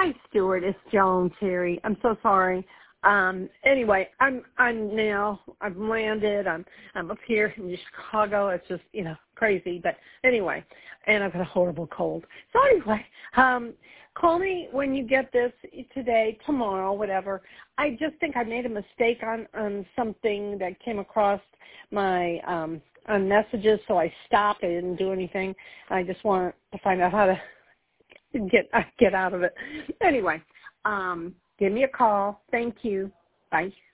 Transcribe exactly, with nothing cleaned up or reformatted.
Hi, Stuart. It's Joan Terry. I'm so sorry. Um, anyway, I'm I'm now I've landed. I'm I'm up here in Chicago. It's just you know crazy, but anyway, and I've got a horrible cold. So anyway, um, call me when you get this today, tomorrow, whatever. I just think I made a mistake on on something that came across my um, on messages, so I stopped. I didn't do anything. I just want to find out how to get get out of it. Anyway, um, give me a call. Thank you. Bye.